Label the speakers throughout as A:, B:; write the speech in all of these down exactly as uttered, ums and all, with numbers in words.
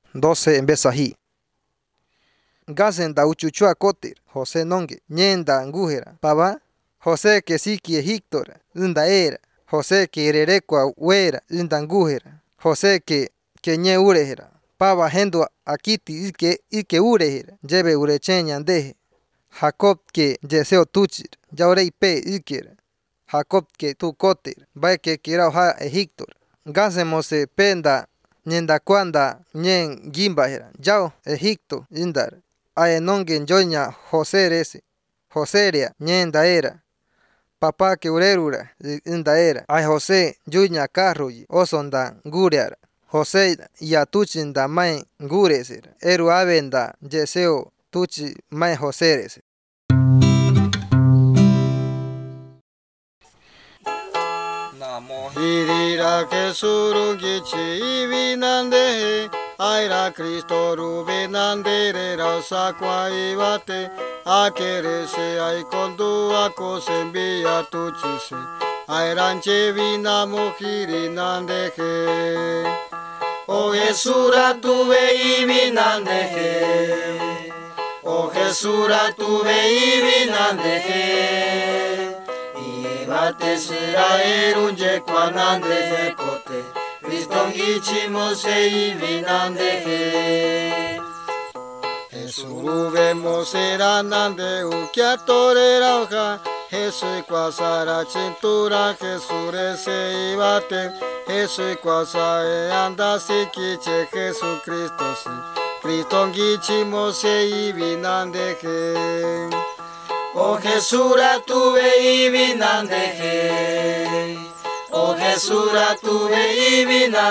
A: doce en besahi. Gasen da uchuchua kotir, José nonge, ñenda ngujera, pava, José que siki Egiptora, unda era, José que rerecua uera, unda ngujera, José que que ñe urejera, pava hendo akiti ike ike urejera, lleve urecheña deje, Jacob que yeseo tuchir, yaurei pe ikera, Jacob que tu kotir, va que kira ha Egiptor, gasen mose penda, ñenda cuanda, ñen gimbajera, yao Egipto, indar. Ae nongen joña José rese, Joséria, ñenda era, papá que urerura, inda era, ay José, yuña carroy, osonda, gureara, José ya tuchinda main guresera, eru avenda, yeseo, tuchi main José rese.
B: Namo hirira que surugichi ivinande. Aira Cristo rube nandere rasa qua ibate a querese ai condu a cosembia tuchise airanche vina mojiri nandeje o Jesura tuve y vinandeje o Jesura tuve y vinandeje ibate sira erunje quanandeje cote Cristo gichimo sei vinandeje Jesús vemos eranande ukiatore rauja Jesús quasara cintura Jesús rese ibate Jesús quasa e anda sikiche Jesucristo si Cristo gichimo sei vinandeje O Jesura tuve y vinandeje O Jesura tuve y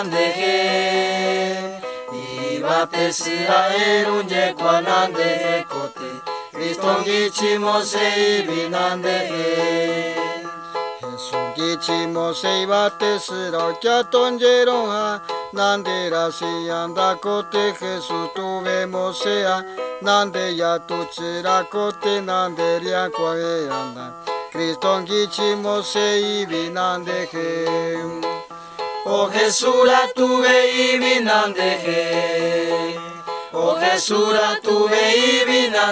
B: vinandeje Ibate sira erunje quanandeje kote Cristo gichimo sei vinandeje Jesús gichimo sei bate sira kyatonjeroha Nandera si anda kote Jesús tuve mosea Nande ya tuchira kote nanderia kwae anda Cristo gichimo sei vinandeje O Jesura tuve y vinandeje O Jesura tuve y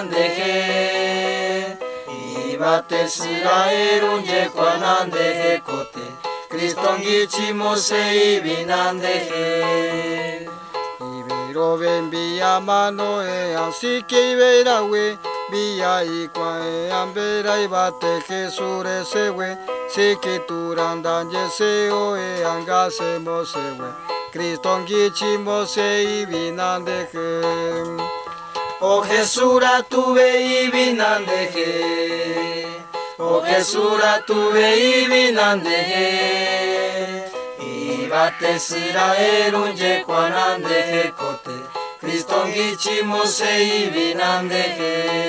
B: vinandeje Ibate sira erunje quanandeje kote Cristo gichimo sei vinandeje Ibero ven via mano e ansi que ibera we Via y quae ambera ibate Jesús resewe Sikituranda yeseo e angase mosewe Cristo gichimo sei vinandeje O Jesura tuve y vinandeje O Jesura tuve y vinandeje Ibate sira erunje quanandeje kote Cristo gichimo sei vinandeje